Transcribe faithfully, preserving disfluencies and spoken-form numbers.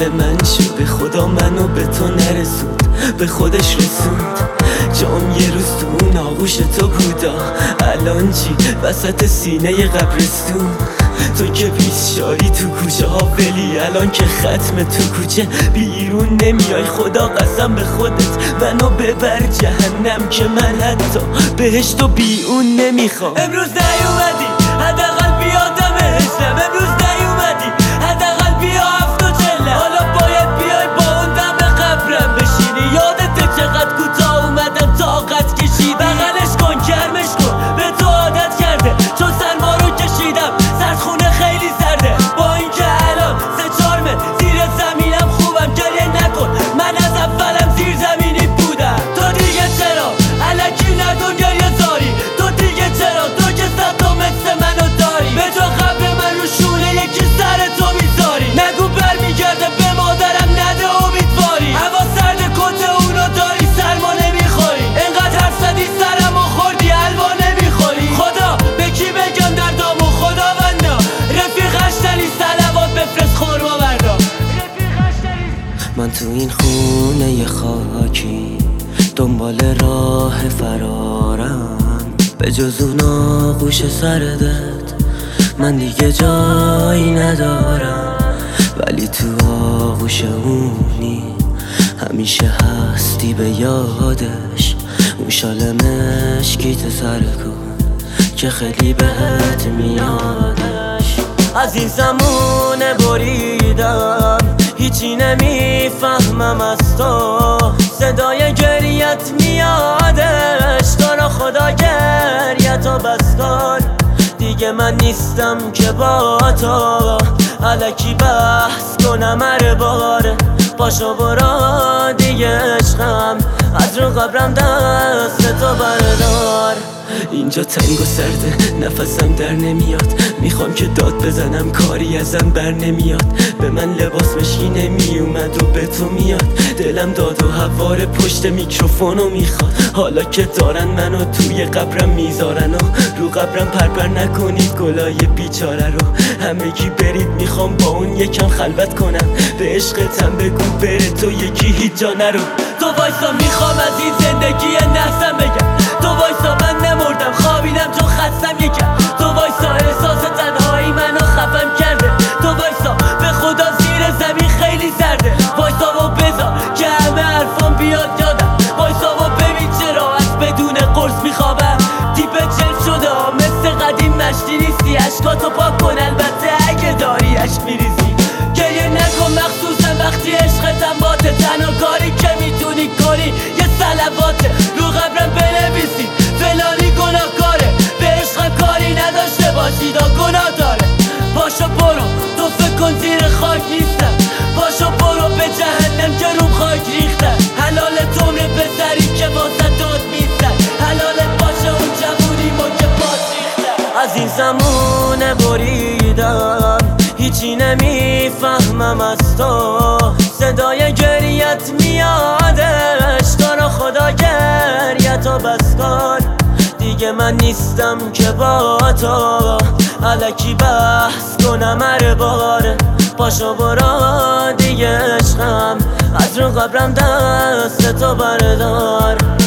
مال من شد، به خدا منو به تو نرسوند، به خودش رسوند. جام یه روز تو اون آغوش تو بودا، الان چی وسط سینه قبرستون. تو که پیش شاری تو کوچه ها ولی الان که ختم تو کوچه بیرون نمیای. خدا قسم به خودت منو ببر جهنم که من حتی بهشت و بی اون نمیخوام. امروز نیومدی حداقل بیادم هشتم، امروز نیومدی حداقل بیا هفت و چله. حالا باید بیای با اون دم قبرم بشینی. یادت چقدر کوتاه اومدم طاقت کشید. بغلش کن گرمش کن، به تو عادت کرده چون سرما رو کشیدم. سردخونه خیلی سرده با اینکه الان سه چهار متر زیر زمینم. خوبم گریه نکن، من از اولم زیر زمینی بودم. تو دیگه چرا الکی ندون گریه زاری؟ تو دیگه چرا تو که صد تا مثل منو داری؟ به جا قبر من رو شونه یکی سر تو میذاری. نگو برمیگرده به مادرم نده امیدواری. هوا سرد کت اونو داری سرما نمیخوری. انقدر حرف زدی سرمو خوردی حلوا نمیخوری. خدا به کی بگم دردامو خداوندا؟ رفیقش نلی صلوات بفرست خورما بردا. من تو این خونه خاکی دنبال راه فرارم، به جز اون آغوش سردت من دیگه جایی ندارم. ولی تو آغوش اونی همیشه هستی به یادش. اون شال مشکیت سر کن که خیلی بهت میادش. از این زمونه بریدم هیچی نمیفهمم از تو، صدای گریت میادش. تو را خدا گریتو بس کن، دیگه من نیستم که با تو الکی بحث کنم هر بار. پاشو برو دیگه عشقم، از رو قبرم دست تو بردار. اینجا تنگ و سرده نفسم در نمیاد، میخوام که داد بزنم کاری ازم بر نمیاد. به من لباس مشکی نمیومد و به تو میاد. دلم داد و هوار پشت میکروفونو میخواد. حالا که دارن منو توی قبرم میذارن و رو قبرم پرپر نکنید گلای بیچاره رو. همگی برید میخوام با اون یکم خلوت کنم. به عشقتم بگو بره تو یکی هیچ جا نرو. تو وایسا میخوام از این زندگی نحسم بگم. تو وایسا من نمردم خوابیدم چون خستم یکم. تو وایسا احساس تنهایی منو خفم کرده. تو وایسا به خدا زیر زمین خیلی سرده. وایسا و بذار که همه حرفام بیاد یادم. وایسا و ببین چرا از بدون قرص میخوابم. تیپ جلد شده ها مثل قدیم مشتی نیستی. اشکاتو پاک کن البته اگه داری عشق میریزی. گریه نکن مخصوصا وقتی عشقتم باته. تنها کاری که میتونی کنی یه صلواته رو قبرم بنویسی. فلانی گناه کاره به عشقم کاری نداشته باشی دا گناه داره. پاشو برو تو فکر کن زیر خاک نیستم. پاشو برو به جهنم که روم خاک ریختم. حلالت عمر پسری که واسه داد میستن. حلالت باشه اون جوونی ما که پاس ریختم. از این زمونه بریدم هیچی نمیفهمم از تو، صدای گریت میادش. تو را خدا گریتو بس کن، دیگه من نیستم که با تو الکی بحث کنم هر بار. پاشو برو دیگه عشقم، از رو قبرم دست تو بردار.